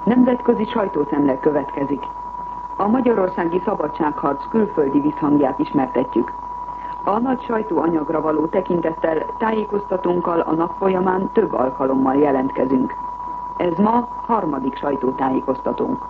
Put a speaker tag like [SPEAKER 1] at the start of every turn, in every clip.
[SPEAKER 1] Nemzetközi sajtószemle következik. A magyarországi szabadságharc külföldi visszhangját ismertetjük. A nagy sajtóanyagra való tekintettel tájékoztatónkkal a nap folyamán több alkalommal jelentkezünk. Ez ma harmadik sajtótájékoztatónk.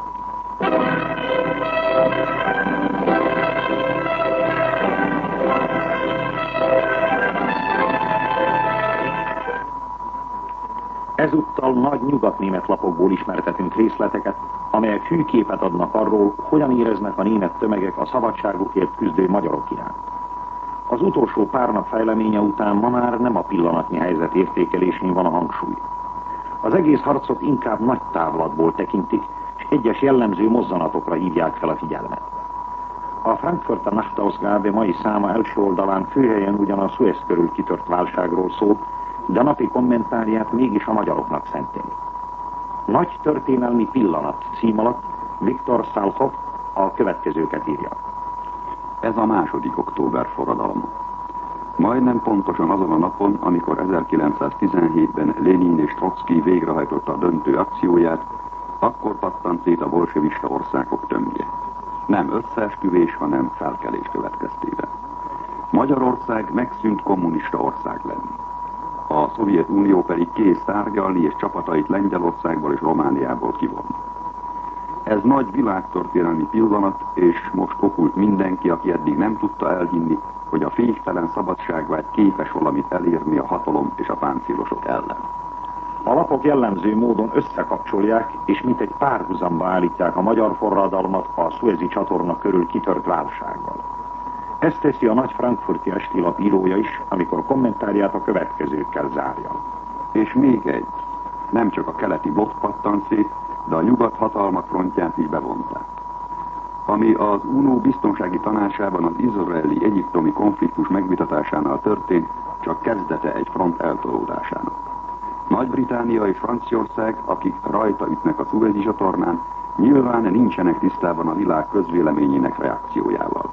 [SPEAKER 2] Ezúttal nagy nyugatnémet lapokból ismertetünk részleteket, amelyek fűképet adnak arról, hogyan éreznek a német tömegek a szabadságukért küzdő magyarok iránt. Az utolsó pár nap fejleménye után ma már nem a pillanatnyi helyzet értékelésén van a hangsúly. Az egész harcot inkább nagy távlatból tekintik, és egyes jellemző mozzanatokra hívják fel a figyelmet. A Frankfurter Nachtausgabe mai száma első oldalán főhelyen ugyan a Suez körül kitört válságról szól, de napi kommentárját mégis a magyaroknak szenteli. Nagy történelmi pillanat cím alatt Viktor Salchov a következőket írja.
[SPEAKER 3] Ez a 2. október forradalma. Majdnem pontosan azon a napon, amikor 1917-ben Lenin és Trotzki végrehajtotta a döntő akcióját, akkor pattant szét a bolsevista országok tömbje. Nem összeesküvés, hanem felkelés következtében. Magyarország megszűnt kommunista ország lenni. A Szovjetunió pedig kész tárgyalni és csapatait Lengyelországból és Romániából kivonni. Ez nagy világtörténelmi pillanat, és most kopult mindenki, aki eddig nem tudta elhinni, hogy a féktelen szabadságvágy képes valamit elérni a hatalom és a páncélosok ellen.
[SPEAKER 2] A lapok jellemző módon összekapcsolják, és mintegy párhuzamba állítják a magyar forradalmat a Suezi csatorna körül kitört válsággal. Ezt teszi a nagy frankfurti estilap írója is, amikor kommentárját a következőkkel zárja.
[SPEAKER 3] És még egy, nem csak a keleti blokk pattant szét, de a nyugat hatalmak frontját is bevonták. Ami az UNO biztonsági tanácsában az izraeli-egyiptomi konfliktus megvitatásánál történt, csak kezdete egy front eltolódásának. Nagy-Britannia és Franciaország, akik rajta ütnek a Suezi csatornán, nyilván nincsenek tisztában a világ közvéleményének reakciójával.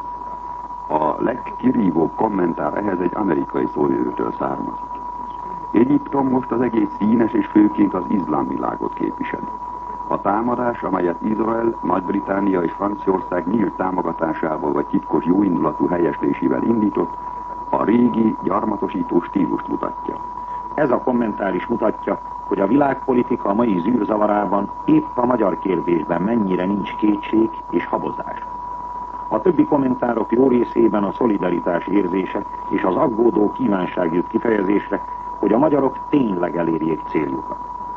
[SPEAKER 3] A legkirívóbb kommentár ehhez egy amerikai szóvivőtől származik. Egyiptom most az egész színes és főként az iszlám világot képviseli. A támadás, amelyet Izrael, Nagy-Britannia és Franciaország nyílt támogatásával vagy titkos jóindulatú helyeslésével indított, a régi, gyarmatosító stílust mutatja.
[SPEAKER 2] Ez a kommentár is mutatja, hogy a világpolitika a mai zűrzavarában épp a magyar kérdésben mennyire nincs kétség és habozás. A többi kommentárok jó részében a szolidaritás érzése és az aggódó kívánság jut kifejezésre, hogy a magyarok tényleg elérjék céljukat.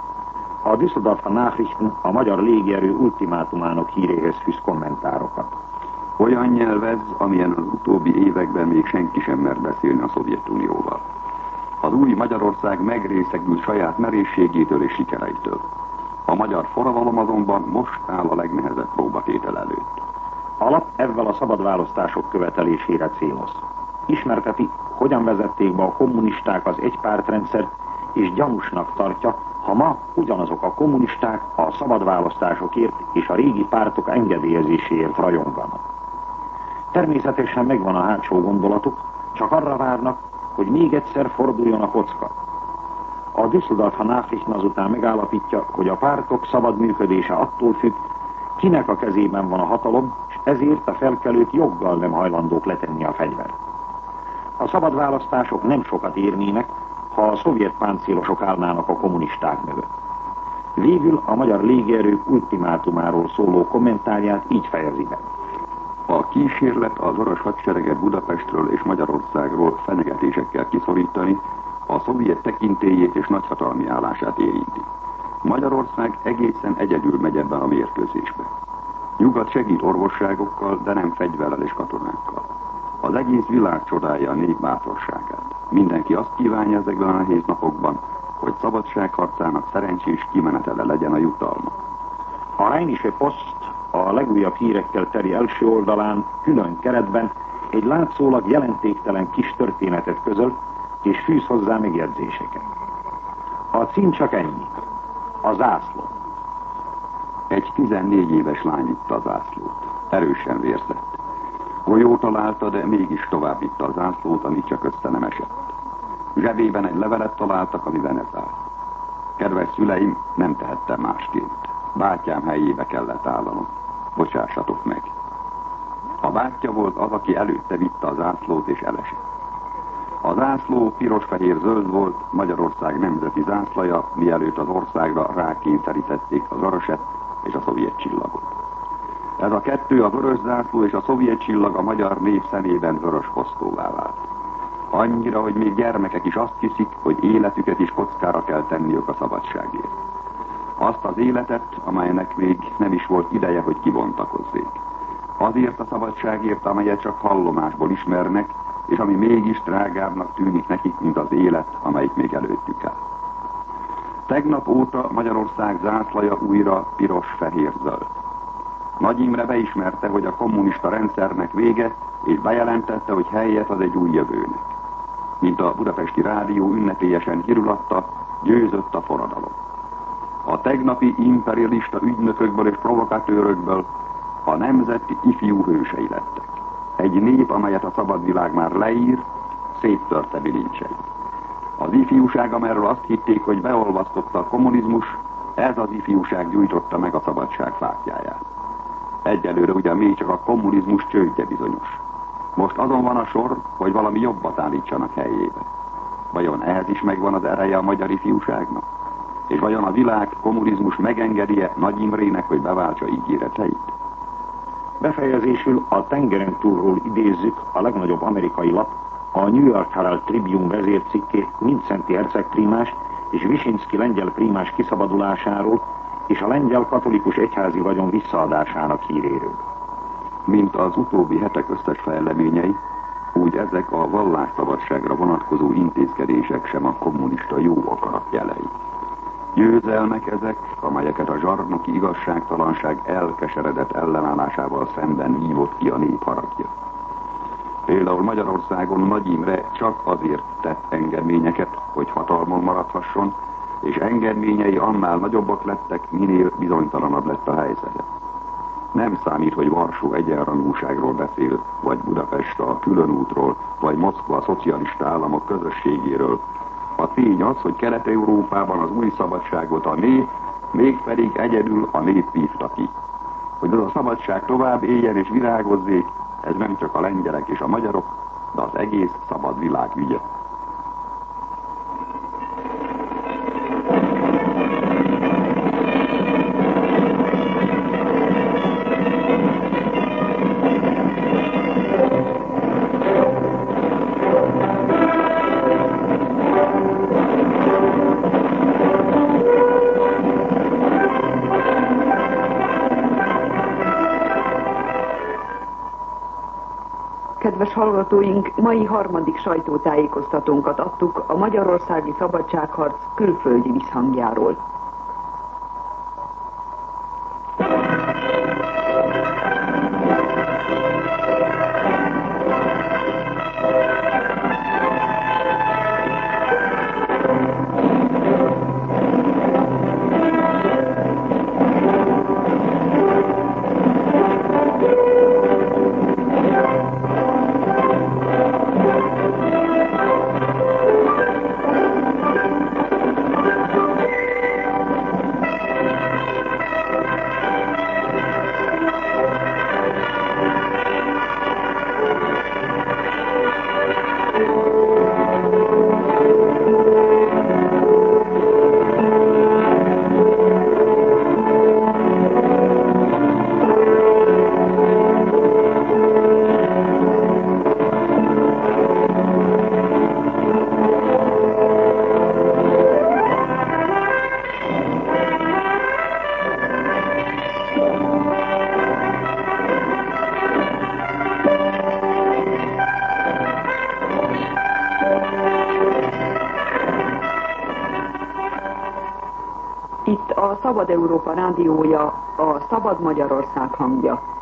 [SPEAKER 2] A Düsseldorfer Nachrichten a magyar légierő ultimátumának híréhez fűz kommentárokat.
[SPEAKER 3] Olyan nyelv ez, amilyen az utóbbi években még senki sem mer beszélni a Szovjetunióval. Az új Magyarország megrészegült saját merészségétől és sikereitől. A magyar forradalom azonban most áll a legnehezebb próbatétel előtt.
[SPEAKER 2] A lap ezzel a szabad választások követelésére céloz. Ismerteti, hogyan vezették be a kommunisták az egypártrendszer, és gyanúsnak tartja, ha ma ugyanazok a kommunisták a szabad választásokért és a régi pártok engedélyezéséért rajonganak. Természetesen megvan a hátsó gondolatuk, csak arra várnak, hogy még egyszer forduljon a kocka. A Düsseldorfer Nachrichten azután megállapítja, hogy a pártok szabad működése attól függ, kinek a kezében van a hatalom, és ezért a felkelők joggal nem hajlandók letenni a fegyvert. A szabad választások nem sokat érnének, ha a szovjet páncélosok állnának a kommunisták mögött. Végül a magyar légierők ultimátumáról szóló kommentárját így fejezi be.
[SPEAKER 3] A kísérlet az orosz hadsereget Budapestről és Magyarországról fenyegetésekkel kiszorítani a szovjet tekintélyét és nagyhatalmi állását érinti. Magyarország egészen egyedül megy ebben a mérkőzésbe. Nyugat segít orvosságokkal, de nem fegyverrel és katonákkal. Az egész világ csodálja a nép bátorságát. Mindenki azt kívánja ezekben a nehéz napokban, hogy szabadságharcának szerencsés kimenetele legyen a jutalma.
[SPEAKER 2] A Rheinische Post a legújabb hírekkel teri első oldalán külön keretben egy látszólag jelentéktelen kis történetet közöl, és fűz hozzá megjegyzéseket. A cím csak ennyi. A zászló.
[SPEAKER 3] Egy 14 éves lány itta a zászlót. Erősen vérzett. Golyó találta, de mégis tovább itta a zászlót, amit csak össze nem esett. Zsebében egy levelet találtak, amiben ez áll. Kedves szüleim, nem tehettem másként. bátyám helyébe kellett állanom. Bocsássatok meg. A bátyja volt az, aki előtte vitte a zászlót és elesett. A zászló piros-fehér-zöld volt, Magyarország nemzeti zászlaja, mielőtt az országra rákényszerítették a vöröset és a szovjet csillagot. Ez a kettő, a vörös zászló és a szovjet csillag a magyar nép szemében vörös posztóvá vált. Annyira, hogy még gyermekek is azt hiszik, hogy életüket is kockára kell tenniük a szabadságért. Azt az életet, amelynek még nem is volt ideje, hogy kibontakozzék. Azért a szabadságért, amelyet csak hallomásból ismernek, és ami mégis drágábbnak tűnik nekik, mint az élet, amelyik még előttük áll. Tegnap óta Magyarország zászlaja újra piros-fehér-zöld. Nagy Imre beismerte, hogy a kommunista rendszernek vége, és bejelentette, hogy helyet az egy új jövőnek. Mint a Budapesti Rádió ünnepélyesen kirulatta, győzött a forradalom. A tegnapi imperialista ügynökökből és provokatőrökből a nemzeti ifjú hősei lettek. Egy nép, amelyet a szabad világ már leír, széttörte bilincseit. Az ifjúság, amelyről azt hitték, hogy beolvasztotta a kommunizmus, ez az ifjúság gyújtotta meg a szabadság fáklyáját. Egyelőre ugyan még csak a kommunizmus csődje bizonyos. Most azon van a sor, hogy valami jobbat állítsanak helyébe. Vajon ehhez is megvan az ereje a magyar ifjúságnak? És vajon a világ kommunizmus megengedi-e Nagy Imrének, hogy beváltsa ígéreteit?
[SPEAKER 2] Befejezésül a tengeren túlról idézzük a legnagyobb amerikai lap, a New York Herald Tribune vezércikkét Mindszenty herceg prímás és Visinszky lengyel prímás kiszabadulásáról és a lengyel katolikus egyházi vagyon visszaadásának híréről.
[SPEAKER 3] Mint az utóbbi hetek összes fejleményei, úgy ezek a vallásszabadságra vonatkozó intézkedések sem a kommunista jó akarat jelei. Győzelmek ezek, amelyeket a zsarnoki igazságtalanság elkeseredett ellenállásával szemben hívott ki a nép haragja. Például Magyarországon Nagy Imre csak azért tett engedményeket, hogy hatalmon maradhasson, és engedményei annál nagyobbak lettek, minél bizonytalanabb lett a helyzete. Nem számít, hogy Varsó egyenrangúságról beszél, vagy Budapest a különútról, vagy Moszkva a szocialista államok közösségéről. A tény az, hogy Kelet-Európában az új szabadságot a nép, mégpedig egyedül a nép vívta ki. Hogy az a szabadság tovább éljen és virágozzék, ez nem csak a lengyelek és a magyarok, de az egész szabad világ ügye.
[SPEAKER 1] Kedves hallgatóink, mai harmadik sajtótájékoztatónkat adtuk a magyarországi szabadságharc külföldi visszhangjáról. Itt a Szabad Európa rádiója, a Szabad Magyarország hangja.